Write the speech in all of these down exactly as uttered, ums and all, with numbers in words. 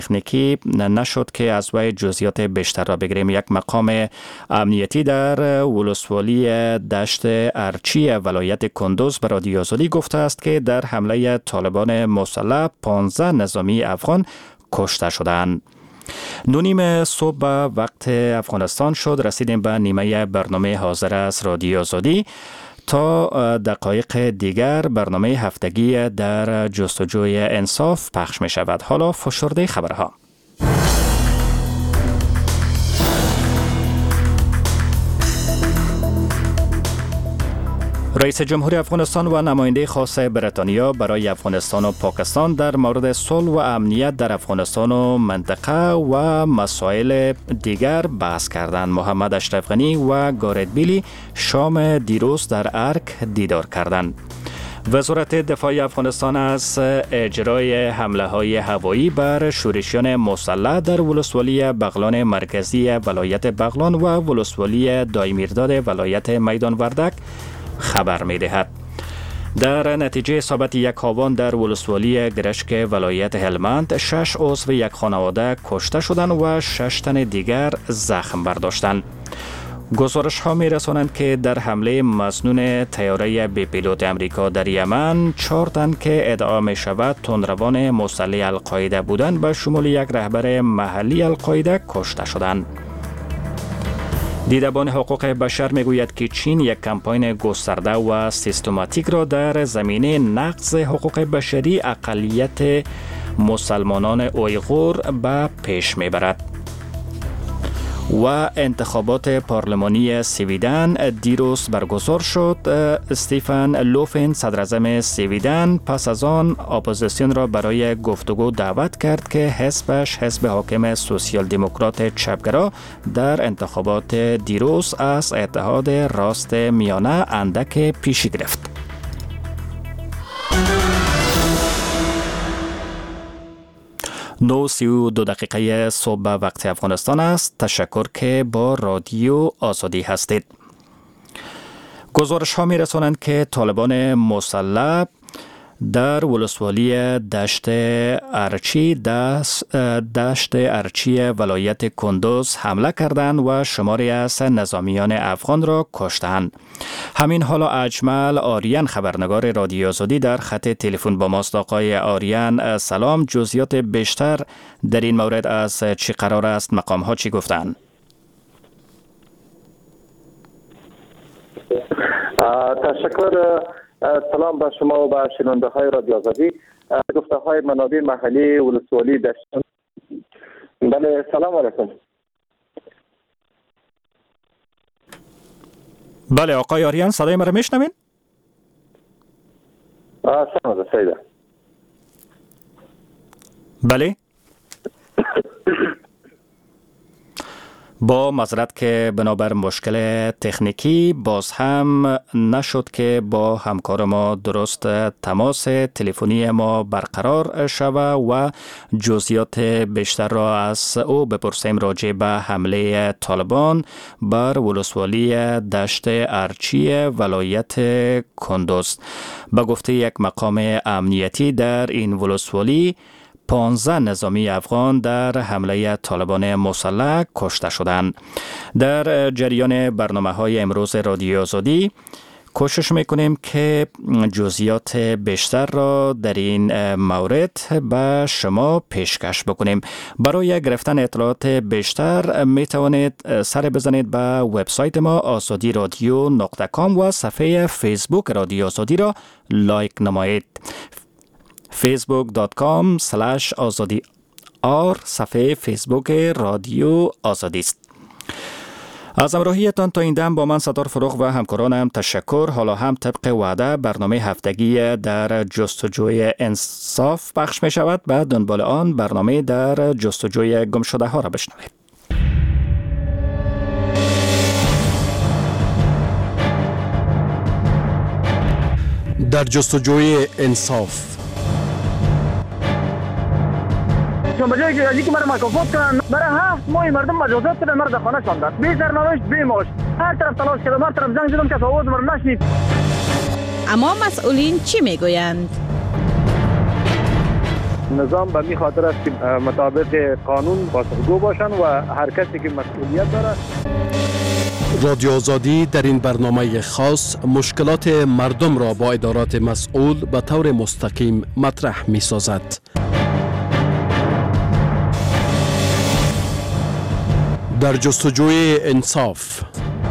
تکنیکی نشد که از وی جزئیات بیشتر را بگیریم. یک مقام امنیتی در ولسوالی دشت ارچی ولایت کندوز به رادیو آزادی گفته است که در حمله طالبان مسلح پانزده نظامی افغان کشته شدند. نونیم صبح وقت افغانستان شد. رسیدیم به نیمه برنامه حاضر است رادیو آزادی. تا دقایق دیگر برنامه هفتگی در جستجوی انصاف پخش می شود. حالا فشرده خبرها. رئیس جمهور افغانستان و نماینده خاص بریتانیا برای افغانستان و پاکستان در مورد صلح و امنیت در افغانستان و منطقه و مسائل دیگر بحث کردند. محمد اشرف غنی و گارت بیلی شام دیروز در ارک دیدار کردند. وزارت دفاع افغانستان از اجرای حمله های هوایی بر شورشیان مسلح در ولسوالی بغلان مرکزی ولایت بغلان و ولسوالی دایمیرداد ولایت میدان وردک خبر می دهد. در نتیجه اصابت یک هاوان در ولسوالی گرشک ولایت هلمند، شش عضو یک خانواده کشته شدند و شش تن دیگر زخم برداشتند. گزارش ها می رسانند که در حمله مسنون طیاره بی پیلوت امریکا در یمن، چهار تن که ادعا می شود تندروان مسلح القاعده بودند به شمول یک رهبر محلی القاعده کشته شدند. دیدبان حقوق بشر میگوید که چین یک کمپاین گسترده و سیستماتیک را در زمینه نقض حقوق بشری اقلیت مسلمانان اویغور به پیش میبرد. و انتخابات پارلمانی سویدن دیروز برگزار شد. استیفن لوفن صدراعظم سویدن پس از آن اپوزیسیون را برای گفتگو دعوت کرد که حزبش حزب حاکم سوسیال دموکرات چپگرا در انتخابات دیروز از اتحاد راست میانه اندک پیشی گرفت. نو سی و دو دقیقه صبح وقت افغانستان است. تشکر که با رادیو آزادی هستید. گزارش ها می رسانند که طالبان مسلح در ولسوالی دشت ارچی دست دشت ارچی ولایت کندوز حمله کردند و شماری از نظامیان افغان را کشتند. همین حالا اجمل آریان خبرنگار رادیو آزادی در خط تلفن با ماست. آقای آریان سلام، جزئیات بیشتر در این مورد از چی قرار است؟ مقام ها چی گفتند؟ تشکر. سلام به شما و به شنونده های رادیو آزادی. گفته های منابع محلی ولسوالی دشت. بله، سلام علیکم. بله آقای آریان، صدای مرا میشنوین؟ سلام سیده. بله. با معذرت که بنابر مشکل تکنیکی باز هم نشد که با همکار ما درست تماس تلفنی ما برقرار شود و جزئیات بیشتر را از او بپرسیم راجع به حمله طالبان بر ولسوالی دشت ارچی ولایت کندوز. به گفته یک مقام امنیتی در این ولسوالی، پانزده نظامی افغان در حمله طالبان مسلح کشته شدند. در جریان برنامه های امروز رادیو آزادی کوشش میکنیم که جزئیات بیشتر را در این مورد به شما پیشکش بکنیم. برای گرفتن اطلاعات بیشتر می توانید سر بزنید به وبسایت ما آزادی رادیو نقطه کام و صفحه فیسبوک رادیو آزادی را لایک نمایید. فیسبوک دات کام سلش آزادی آر صفحه فیسبوک رادیو آزادی است. از همراهیتان تا این دم با من ستار فروغ و همکارانم تشکر. حالا هم طبق وعده برنامه هفتگی در جستجوی انصاف پخش می شود. بعد دنبال آن برنامه در جستجوی گم شده ها را بشنوید. در جستجوی انصاف به جایی که ازی که مرا مکافات کنن، برای هفت ماه مردم مجازات کردن، مرا در خانه شاندن، بی سرنوشت بی معاش. هر طرف تلاش کردم، هر طرف زنگ زدم که آواز مرا نشنید. اما مسئولین چی میگویند؟ نظام به می خاطر است که مطابق قانون پاسخگو باشند و هر کسی که مسئولیت داره. رادیو آزادی در این برنامه خاص مشکلات مردم را با ادارات مسئول به طور مستقیم مطرح می سازد. در جستجوی انصاف.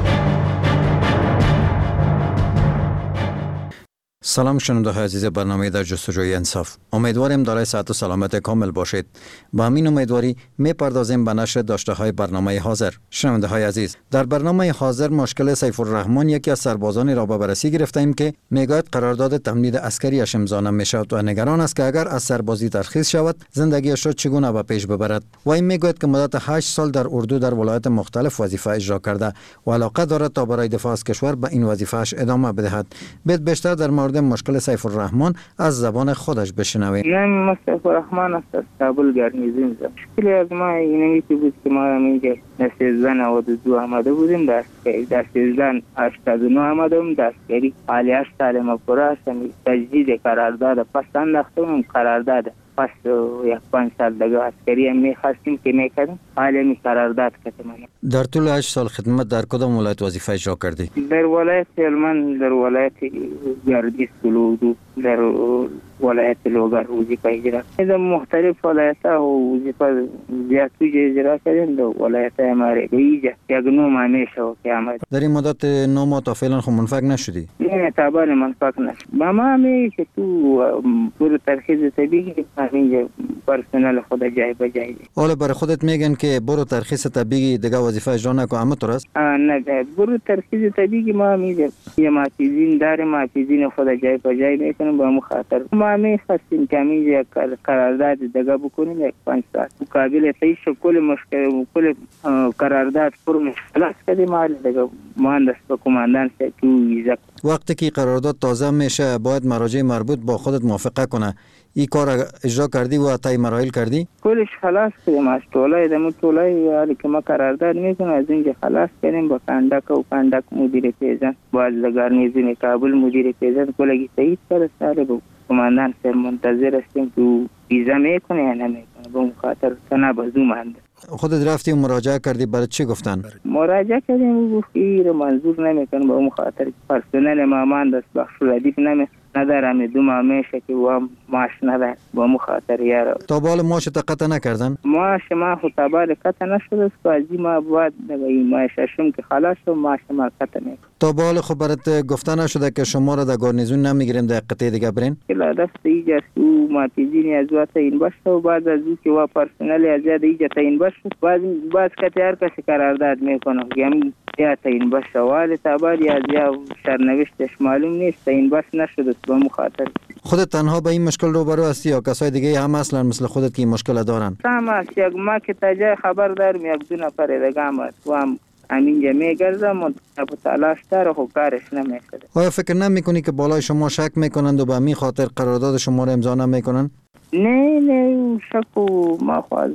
سلام شنونده های عزیز برنامه در جستجوی انصاف. امیدواریم دارای صحت و سلامت کامل باشید. با همین امیدواری می پردازیم به نشر داشته های برنامه حاضر. شنونده های عزیز، در برنامه حاضر مشکل سیف الرحمن یکی از سربازانی را به بررسی گرفتیم که میگوید قرارداد تمدید عسکری اش امضا نمیشود و نگران است که اگر از سربازی ترخیص شود زندگیش را چگونه به پیش ببرد. و این میگوید که مدت هشت سال در اردو در ولایت مختلف وظیفه اجرا کرده و علاقه دارد تا برای دفاع از کشور به این وظیفه اش ادامه بدهد. بید بیشتر در مورد مشکل سیف الرحمن از زبان خودش بشنویم. من سیف الرحمن است از کابل گارنیزون. مشکلی از ما اینمی که بود که ما اینجا در سیزده نود و دو آمده بودیم، در در سیزده هشتاد و نه آمدم دستگیری حالی هشت سال ما پره هستم. تجدید قرارداد پس انداختم، قرارداد پس یک پنج سال دیگه عسکری هم میخواستیم که میکردیم، حالی می قرارداد کردیم. در طول هشت سال خدمت در کدام ولایت وظیفه اجرا کردی؟ در ولایت هلمند، در ولایت گردیز کلودو، در ولایت لوگر وظیفه اجرا کردیم. مختلف ولایت ها وظیفه زیاد اجرا کردیم. در ولایت اماره بیجا یک نو معنی شو که آمد. در این مدت نو ماه تا فعلا خب منفق نشدی؟ نه تابال منفق نشد. با ما می که تو برو ترخیص طبیعی اینجا پرسنل خود جای به جای. حالا برای خودت میگن که برو ترخیص طبیعی دیگه وظیفه اجرا نکن، اما تو راست؟ نه برو ترخیص طبیعی ما میگم یه ماتیزین داره، ماتیزین خود جای به جای میکنیم با مخاطر. ما میخواستیم که اینجا قرارداد دیگه بکنیم یک پنج ساعت مقابل تایید کل مشکل کل قرارداد پر مشکلات کردیم. حال دیگه مهندس و کماندان سے تو ویزا وقتی که قرارداد تازه میشه باید مراجع مربوط با خودت موافقه کنه. این کار اجرا کردی و طی مراحل کردی؟ کلش خلاص کردیم از طولای دمو طولای حالی که ما قرارداد میکنم از اینجا خلاص کردیم با کندک و کندک مدیر پیزن با از گارنیزون کابل مدیر پیزن کلگی تایید کرد. سال با کماندان سر منتظر هستیم تو ویزا میکنه یا نمیکنه با مخاطر تنها بازو مانده. خودت رفتی و مراجعه کردی، برای چی گفتن؟ مراجعه کردیم و گفت این منظور نمیکنه با مخاطر پرسنل ما مهندس بخش ردیف نمی ندارم دو ماه میشه که و معاش ندارم با مخاطر یارو. تا بال معاش تا قطع نکردن؟ معاش ما خود تا بال قطع نشده است. بازی ما باید این معاش شم که خلاص و معاش ما قطع نکرد. تا بال خب برات گفته نشده که شما را در گارنیزون نمیگیریم در قطعه دیگه برین؟ کلا دست ایجا سو ماتیزین از وقت این باشه و بعد از که و پرسنل از زیاد ایجا تا این باشه بعد بعد که هر کسی قرارداد میکنه یعنی یا تا این باشه ولی تا بعد یا یا سرنوشتش معلوم نیست تا این باشه نشده با مخاطر. خودت تنها به این مشکل روبرو هستی یا کسای دیگه هم اصلا مثل خودت که این مشکل دارن؟ تمام است. یک ما که تا جای خبر دارم یک دو نفر دیگه هم است و هم همینجا میگردم و تلاش داره خب کارش نمیکنه. آیا فکر نمیکنی که بالای شما شک میکنند و به همین خاطر قرارداد شما رو امضا نمیکنن؟ نه نه شک و ما خواهد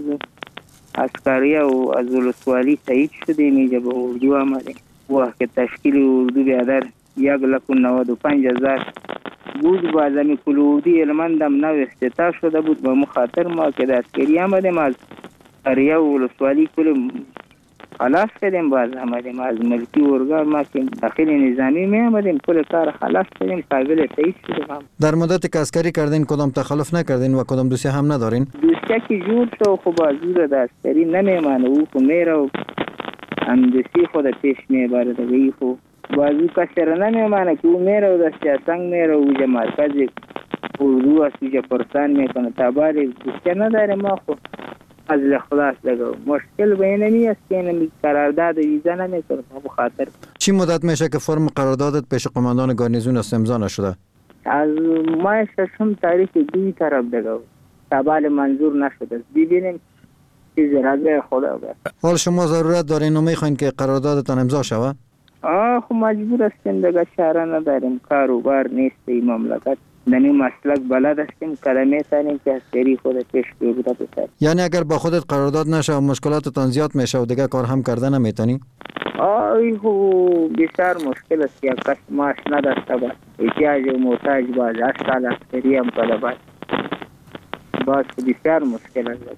عسکریه و از ولسوالی تایید شده اینجا به اردو آمده و که تشکیل اردو بیادر یک لک و نود و پنج هزار بود و از همی کلودی علمندم نو افتتاح شده بود با مخاطر ما که دستگیری آمدیم از اریه و ولسوالی کل خلاص کردیم. باز آمدیم از ملکی ارگان ما که داخل نظامی می آمدیم کل کار خلاص کردیم قابل تایید شده. در مدت که عسکری کردین کدام تخلف نکردین و کدام دوسیه هم ندارین؟ دوسیه که جور شو خب از زور دستگیری نمیمانه او خب میره و هم دوسیه خود پیش میباره دیگه خب بازو کسی را نمیمانه که او میره و دستی سنگ میره و اوجا مرکز اردو است اوجا پرسان میکنه تا باری دوسیه نداره. ما خب از اخلاص دیگه مشکل به اینمی است که اینمی قرارداد ویزا نمیکنه بخاطر. چی مدت میشه که فرم قراردادت پیش قماندان گارنیزون است امضا نشده؟ از ماه ششم تاریخ دوی طرف دیگه تابال منظور نشده. ببینیم چیز رازه خدا بر. حال شما ضرورت دارین و میخواین که قراردادتان امضا شود؟ آه خب مجبور هستیم دیگه چاره نداریم. کاروبار نیست این مملکت. دنی مسلک بلد هستیم کلمه تانیم که عسکری خود پیش بگیره بسر. یعنی اگر با خودت قرارداد نشه و مشکلاتتان زیاد میشه و دیگه کار هم کرده نمیتونی؟ آه خب بسیار مشکل است که کس معاش نداشته باشه احتیاج و محتاج باشه هشت سال عسکری هم کلا باشه باز بسیار مشکل است.